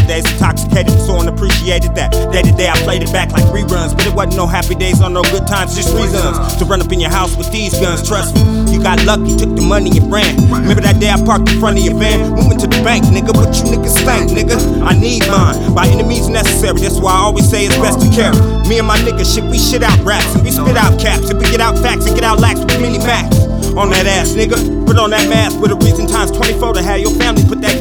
days intoxicated, so unappreciated that day to day I played it back like reruns. But it wasn't no happy days or no good times, just reasons to run up in your house with these guns. Trust me, you got lucky, took the money and ran. Remember that day I parked in front of your van? Moving to the bank, nigga, what you niggas think, nigga? I need mine, by any means necessary. That's why I always say it's best to carry. Me and my niggas shit, we shit out raps and we spit out caps. If we get out facts and get out lax with mini max on that ass, nigga. Put on that mask with a reason times 24 to have your family put that